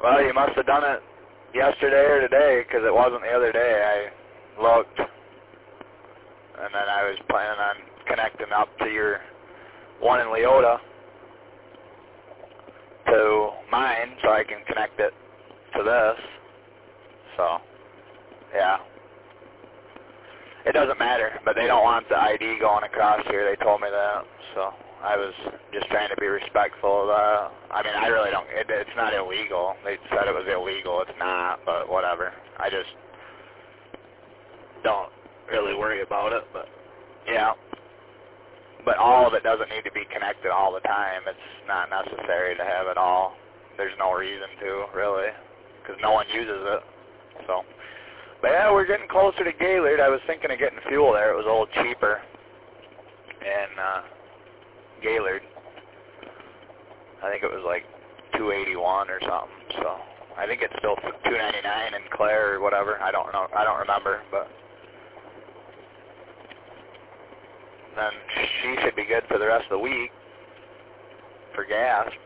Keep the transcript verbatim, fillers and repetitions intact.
Well, you must have done it yesterday or today, because it wasn't the other day. I looked, and then I was planning on connecting up to your one in Leota to mine, so I can connect it to this. So, yeah. It doesn't matter, but they don't want the I D going across here. They told me that, so I was just trying to be respectful of that. I mean, I really don't, it, it's not illegal. They said it was illegal. It's not, but whatever. I just don't really worry about it, but yeah. But all of it doesn't need to be connected all the time. It's not necessary to have it all. There's no reason to, really, because no one uses it, so. But yeah, we're getting closer to Gaylord. I was thinking of getting fuel there. It was a little cheaper in uh, Gaylord. I think it was like two eighty-one or something. So I think it's still two ninety-nine in Clare or whatever. I don't know. I don't remember. But then she should be good for the rest of the week for gas.